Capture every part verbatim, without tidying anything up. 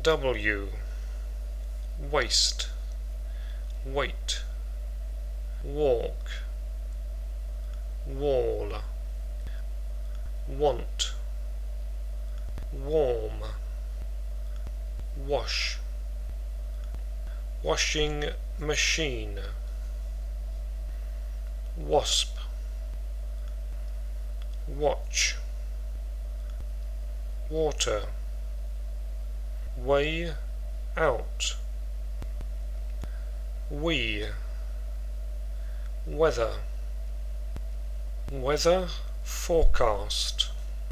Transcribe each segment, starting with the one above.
W. Waste, wait, walk, wall, want, warm, wash, washing machine, wasp, watch, water, way out, we, weather, weather forecast,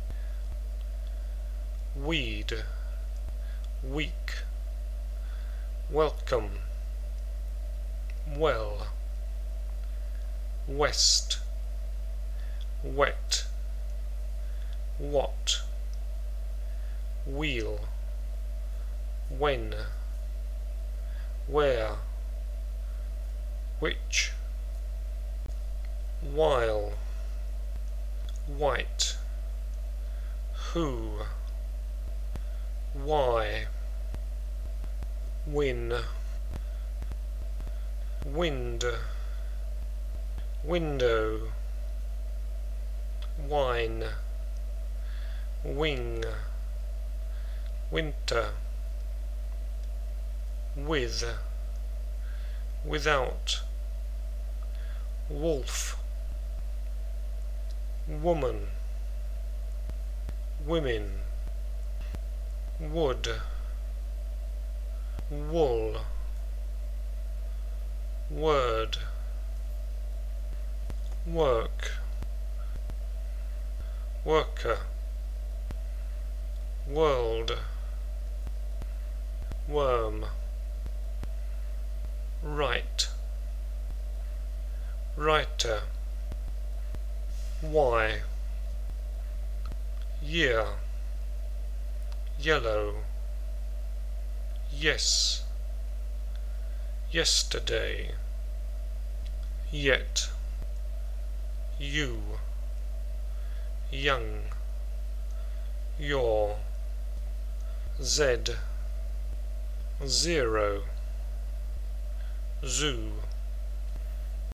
weed, week, welcome, well, west, wet, what, wheel, when, where, which, while, white, who, why, win, wind, window, wine, wing, winter, with, without, wolf, woman, women, wood, wool, word, work, worker, world, worm, right, writer, why, year, yellow, yes, yesterday, yet, you, young, your, Z, zero, zoo,